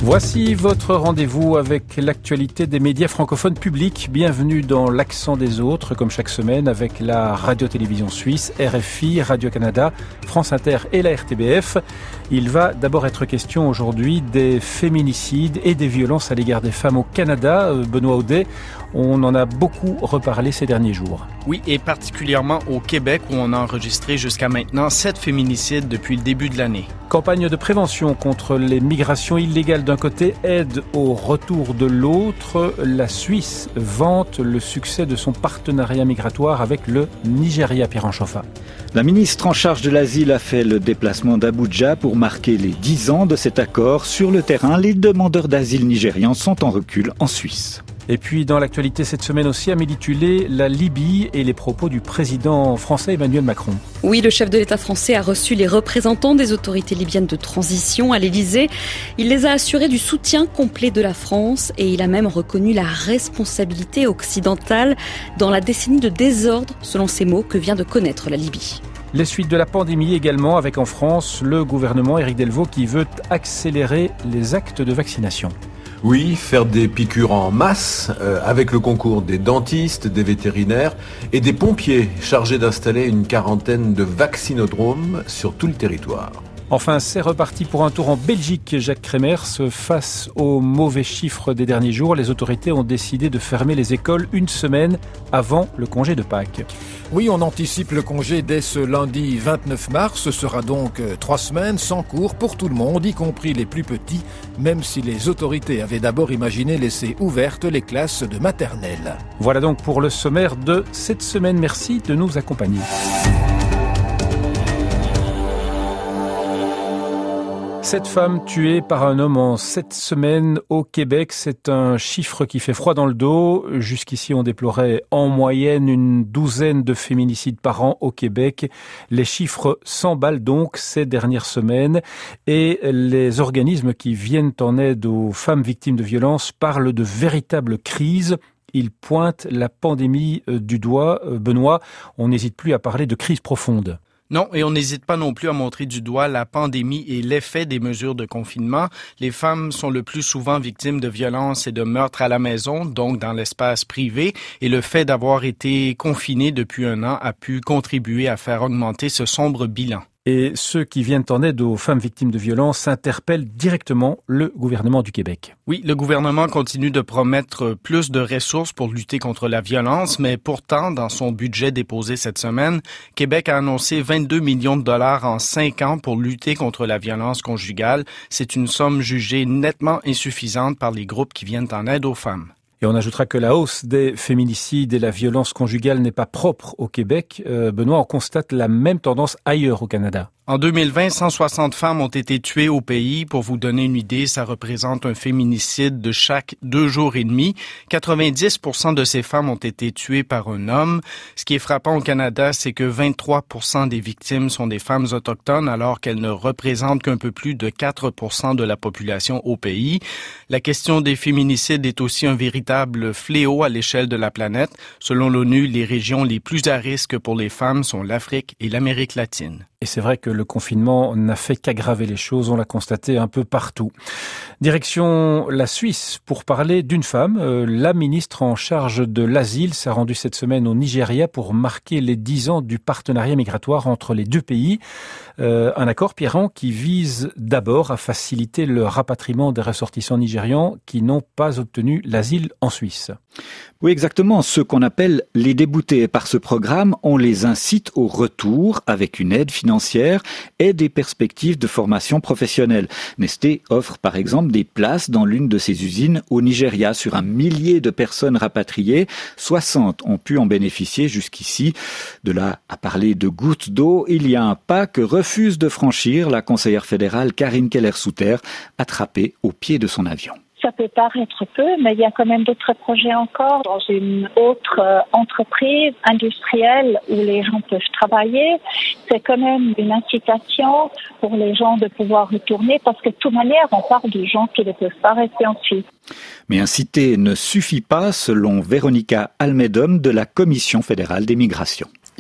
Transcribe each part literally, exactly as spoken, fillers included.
Voici votre rendez-vous avec l'actualité des médias francophones publics. Bienvenue dans l'Accent des autres, comme chaque semaine, avec la radio-télévision suisse, R F I, Radio-Canada, France Inter et la R T B F. Il va d'abord être question aujourd'hui des féminicides et des violences à l'égard des femmes au Canada. Benoît Audet, on en a beaucoup reparlé ces derniers jours. Oui, et particulièrement au Québec où on a enregistré jusqu'à maintenant sept féminicides depuis le début de l'année. Campagne de prévention contre les migrations illégales d'un côté, aide au retour de l'autre. La Suisse vante le succès de son partenariat migratoire avec le Nigeria. Pierre Anchofa. La ministre en charge de l'asile a fait le déplacement d'Abuja pour marquer les dix ans de cet accord. Sur le terrain, les demandeurs d'asile nigérians sont en recul en Suisse. Et puis dans l'actualité cette semaine aussi, Amélie Tulé, la Libye et les propos du président français Emmanuel Macron. Oui, le chef de l'État français a reçu les représentants des autorités libyennes de transition à l'Élysée. Il les a assurés du soutien complet de la France et il a même reconnu la responsabilité occidentale dans la décennie de désordre, selon ses mots, que vient de connaître la Libye. Les suites de la pandémie également, avec en France le gouvernement Éric Delvaux qui veut accélérer les actes de vaccination. Oui, faire des piqûres en masse, euh, avec le concours des dentistes, des vétérinaires et des pompiers chargés d'installer une quarantaine de vaccinodromes sur tout le territoire. Enfin, c'est reparti pour un tour en Belgique. Jacques Kremers, face aux mauvais chiffres des derniers jours, les autorités ont décidé de fermer les écoles une semaine avant le congé de Pâques. Oui, on anticipe le congé dès ce lundi vingt-neuf mars. Ce sera donc trois semaines sans cours pour tout le monde, y compris les plus petits, même si les autorités avaient d'abord imaginé laisser ouvertes les classes de maternelle. Voilà donc pour le sommaire de cette semaine. Merci de nous accompagner. Sept femmes tuées par un homme en sept semaines au Québec, c'est un chiffre qui fait froid dans le dos. Jusqu'ici, on déplorait en moyenne une douzaine de féminicides par an au Québec. Les chiffres s'emballent donc ces dernières semaines et les organismes qui viennent en aide aux femmes victimes de violences parlent de véritables crises. Ils pointent la pandémie du doigt. Benoît, on n'hésite plus à parler de crise profonde. Non, et on n'hésite pas non plus à montrer du doigt la pandémie et l'effet des mesures de confinement. Les femmes sont le plus souvent victimes de violences et de meurtres à la maison, donc dans l'espace privé, et le fait d'avoir été confinées depuis un an a pu contribuer à faire augmenter ce sombre bilan. Et ceux qui viennent en aide aux femmes victimes de violences interpellent directement le gouvernement du Québec. Oui, le gouvernement continue de promettre plus de ressources pour lutter contre la violence, mais pourtant, dans son budget déposé cette semaine, Québec a annoncé vingt-deux millions de dollars en cinq ans pour lutter contre la violence conjugale. C'est une somme jugée nettement insuffisante par les groupes qui viennent en aide aux femmes. Et on ajoutera que la hausse des féminicides et la violence conjugale n'est pas propre au Québec. Euh, Benoît, on constate la même tendance ailleurs au Canada. En deux mille vingt, cent soixante femmes ont été tuées au pays. Pour vous donner une idée, ça représente un féminicide de chaque deux jours et demi. quatre-vingt-dix pour cent de ces femmes ont été tuées par un homme. Ce qui est frappant au Canada, c'est que vingt-trois pour cent des victimes sont des femmes autochtones, alors qu'elles ne représentent qu'un peu plus de quatre pour cent de la population au pays. La question des féminicides est aussi un véritable fléau à l'échelle de la planète. Selon l'ONU, les régions les plus à risque pour les femmes sont l'Afrique et l'Amérique latine. Et c'est vrai que le confinement n'a fait qu'aggraver les choses, on l'a constaté un peu partout. Direction la Suisse pour parler d'une femme. Euh, la ministre en charge de l'asile s'est rendue cette semaine au Nigeria pour marquer les dix ans du partenariat migratoire entre les deux pays. Euh, un accord, Pierron, qui vise d'abord à faciliter le rapatriement des ressortissants nigérians qui n'ont pas obtenu l'asile en Suisse. Oui, exactement. Ceux qu'on appelle les déboutés. Par ce programme, on les incite au retour avec une aide financière et des perspectives de formation professionnelle. Nestlé offre par exemple des places dans l'une de ses usines au Nigeria. Sur un millier de personnes rapatriées, soixante ont pu en bénéficier jusqu'ici. De là à parler de gouttes d'eau, il y a un pas que refuse de franchir la conseillère fédérale Karine Keller-Souter, attrapée au pied de son avion. Ça peut paraître peu, mais il y a quand même d'autres projets encore dans une autre euh, entreprise industrielle où les gens peuvent travailler. C'est quand même une incitation pour les gens de pouvoir retourner parce que de toute manière, on parle de gens qui ne peuvent pas rester en Suisse. Mais inciter ne suffit pas, selon Véronica Almedom de la Commission fédérale des migrations.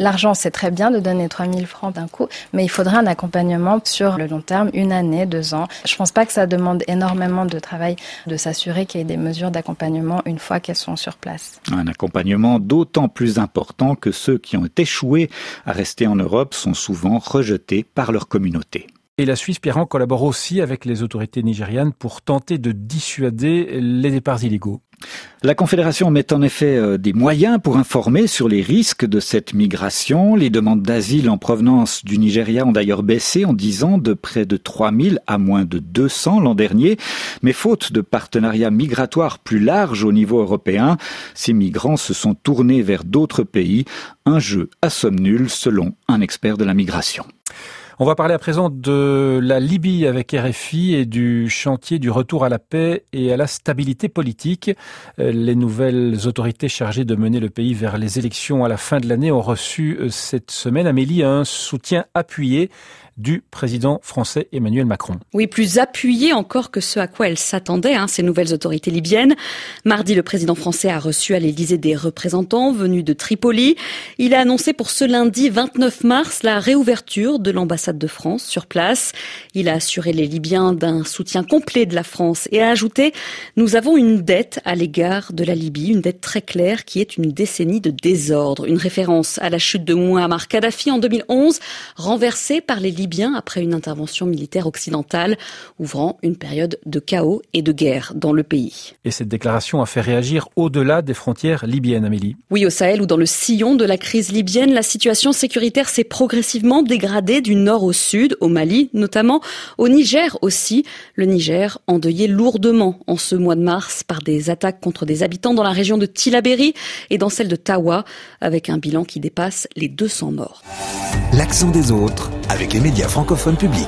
L'argent, c'est très bien de donner trois mille francs d'un coup, mais il faudrait un accompagnement sur le long terme, une année, deux ans. Je pense pas que ça demande énormément de travail de s'assurer qu'il y ait des mesures d'accompagnement une fois qu'elles sont sur place. Un accompagnement d'autant plus important que ceux qui ont échoué à rester en Europe sont souvent rejetés par leur communauté. Et la Suisse, Pierre, collabore aussi avec les autorités nigérianes pour tenter de dissuader les départs illégaux. La Confédération met en effet des moyens pour informer sur les risques de cette migration. Les demandes d'asile en provenance du Nigeria ont d'ailleurs baissé en dix ans de près de trois mille à moins de deux cents l'an dernier. Mais faute de partenariats migratoires plus larges au niveau européen, ces migrants se sont tournés vers d'autres pays. Un jeu à somme nulle selon un expert de la migration. On va parler à présent de la Libye avec R F I et du chantier du retour à la paix et à la stabilité politique. Les nouvelles autorités chargées de mener le pays vers les élections à la fin de l'année ont reçu cette semaine, Amélie, un soutien appuyé du président français Emmanuel Macron. Oui, plus appuyé encore que ce à quoi elle s'attendait, hein, ces nouvelles autorités libyennes. Mardi, le président français a reçu à l'Élysée des représentants venus de Tripoli. Il a annoncé pour ce lundi vingt-neuf mars la réouverture de l'ambassade de France sur place. Il a assuré les Libyens d'un soutien complet de la France et a ajouté « Nous avons une dette à l'égard de la Libye, une dette très claire qui est une décennie de désordre ». Une référence à la chute de Mouammar Kadhafi en deux mille onze, renversée par les Libyens après une intervention militaire occidentale, ouvrant une période de chaos et de guerre dans le pays. Et cette déclaration a fait réagir au-delà des frontières libyennes, Amélie. Oui, au Sahel ou dans le sillon de la crise libyenne, la situation sécuritaire s'est progressivement dégradée du nord au sud, au Mali notamment, au Niger aussi. Le Niger endeuillé lourdement en ce mois de mars par des attaques contre des habitants dans la région de Tillabéri et dans celle de Tawa, avec un bilan qui dépasse les deux cents morts. L'accent des autres avec les médias francophones publics.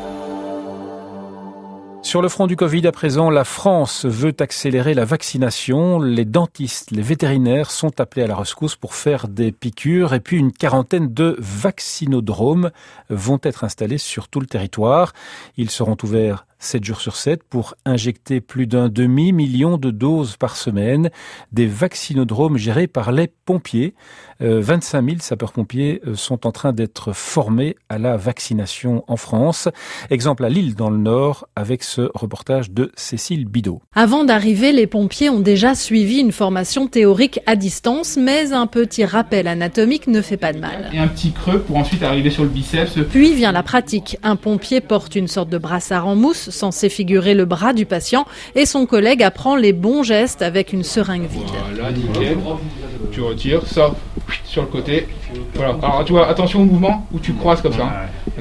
Sur le front du Covid à présent, la France veut accélérer la vaccination. Les dentistes, les vétérinaires sont appelés à la rescousse pour faire des piqûres et puis une quarantaine de vaccinodromes vont être installés sur tout le territoire. Ils seront ouverts sept jours sur sept pour injecter plus d'un demi-million de doses par semaine. Des vaccinodromes gérés par les pompiers. Euh, vingt-cinq mille sapeurs-pompiers sont en train d'être formés à la vaccination en France. Exemple à Lille dans le Nord avec ce reportage de Cécile Bidot. Avant d'arriver, les pompiers ont déjà suivi une formation théorique à distance, mais un petit rappel anatomique ne fait pas de mal. Et un petit creux pour ensuite arriver sur le biceps. Puis vient la pratique. Un pompier porte une sorte de brassard en mousse censé figurer le bras du patient et son collègue apprend les bons gestes avec une seringue vide. Voilà, nickel. Tu retires ça sur le côté. Voilà. Alors tu vois, attention au mouvement où tu croises comme ça. Hein. D'accord ?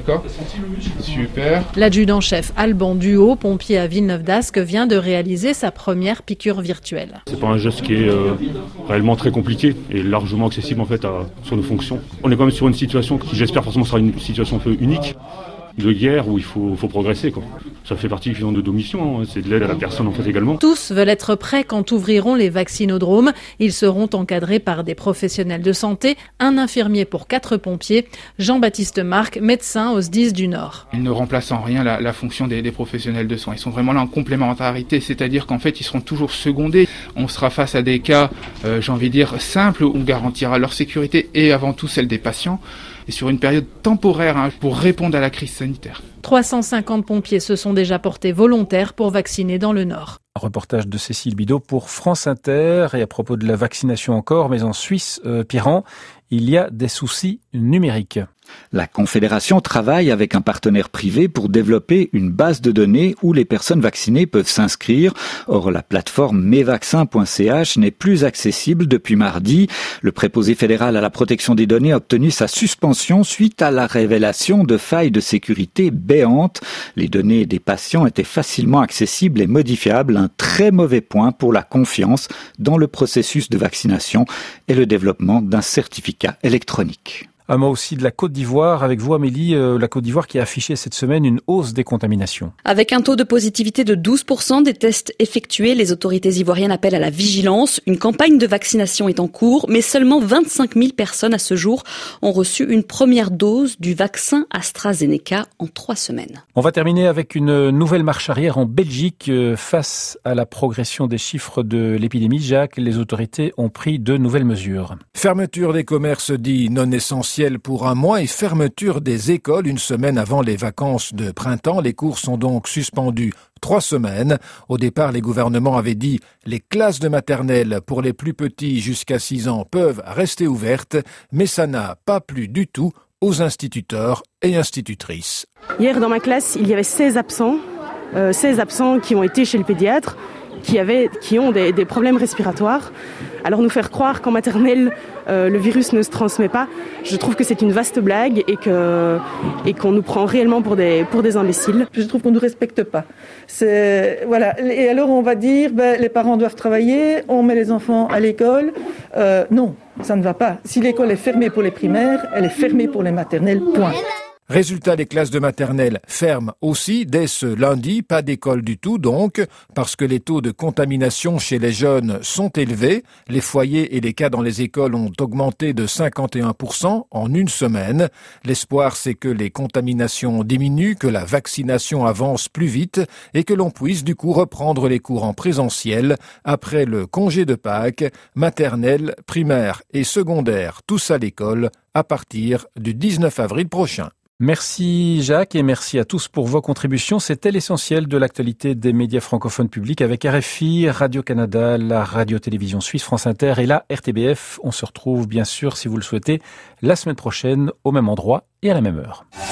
Super. L'adjudant-chef Alban Duhaut, pompier à Villeneuve-d'Ascq, vient de réaliser sa première piqûre virtuelle. C'est pas un geste qui est euh, réellement très compliqué et largement accessible en fait à, sur nos fonctions. On est quand même sur une situation qui, j'espère forcément, sera une situation un peu unique. De guerre où il faut, faut progresser, quoi. Ça fait partie de nos missions, hein. C'est de l'aide à la personne en fait également. Tous veulent être prêts quand ouvriront les vaccinodromes. Ils seront encadrés par des professionnels de santé, un infirmier pour quatre pompiers. Jean-Baptiste Marc, médecin au S D I S du Nord. Ils ne remplacent en rien la, la fonction des, des professionnels de soins. Ils sont vraiment là en complémentarité, c'est-à-dire qu'en fait ils seront toujours secondés. On sera face à des cas, euh, j'ai envie de dire, simples où on garantira leur sécurité et avant tout celle des patients. Et sur une période temporaire hein, pour répondre à la crise sanitaire. trois cent cinquante pompiers se sont déjà portés volontaires pour vacciner dans le Nord. Reportage de Cécile Bidot pour France Inter. Et à propos de la vaccination encore, mais en Suisse, euh, Piran, il y a des soucis numériques. La Confédération travaille avec un partenaire privé pour développer une base de données où les personnes vaccinées peuvent s'inscrire. Or, la plateforme mes vaccins point c h n'est plus accessible depuis mardi. Le préposé fédéral à la protection des données a obtenu sa suspension suite à la révélation de failles de sécurité béantes. Les données des patients étaient facilement accessibles et modifiables, un très mauvais point pour la confiance dans le processus de vaccination et le développement d'un certificat électronique. Un mot aussi de la Côte d'Ivoire. Avec vous, Amélie, euh, la Côte d'Ivoire qui a affiché cette semaine une hausse des contaminations. Avec un taux de positivité de douze pour cent des tests effectués, les autorités ivoiriennes appellent à la vigilance. Une campagne de vaccination est en cours, mais seulement vingt-cinq mille personnes à ce jour ont reçu une première dose du vaccin AstraZeneca en trois semaines. On va terminer avec une nouvelle marche arrière en Belgique. Face à la progression des chiffres de l'épidémie, Jacques, les autorités ont pris de nouvelles mesures. Fermeture des commerces dits non essentiels pour un mois et fermeture des écoles une semaine avant les vacances de printemps. Les cours sont donc suspendus trois semaines. Au départ, les gouvernements avaient dit les classes de maternelle pour les plus petits jusqu'à six ans peuvent rester ouvertes, mais ça n'a pas plu du tout aux instituteurs et institutrices. Hier, dans ma classe, il y avait seize absents, euh, seize absents qui ont été chez le pédiatre, qui, avaient, qui ont des, des problèmes respiratoires. Alors nous faire croire qu'en maternelle, euh, le virus ne se transmet pas, je trouve que c'est une vaste blague et, que, et qu'on nous prend réellement pour des, pour des imbéciles. Je trouve qu'on ne nous respecte pas. C'est, voilà. Et alors on va dire, ben, les parents doivent travailler, on met les enfants à l'école. Euh, non, ça ne va pas. Si l'école est fermée pour les primaires, elle est fermée pour les maternelles, point. Résultat, les classes de maternelle ferment aussi dès ce lundi, pas d'école du tout donc, parce que les taux de contamination chez les jeunes sont élevés. Les foyers et les cas dans les écoles ont augmenté de cinquante et un pour cent en une semaine. L'espoir, c'est que les contaminations diminuent, que la vaccination avance plus vite et que l'on puisse du coup reprendre les cours en présentiel après le congé de Pâques, maternelle, primaire et secondaire, tous à l'école à partir du dix-neuf avril prochain. Merci Jacques et merci à tous pour vos contributions. C'était l'essentiel de l'actualité des médias francophones publics avec R F I, Radio-Canada, la radio-télévision suisse, France Inter et la R T B F. On se retrouve bien sûr, si vous le souhaitez, la semaine prochaine au même endroit et à la même heure.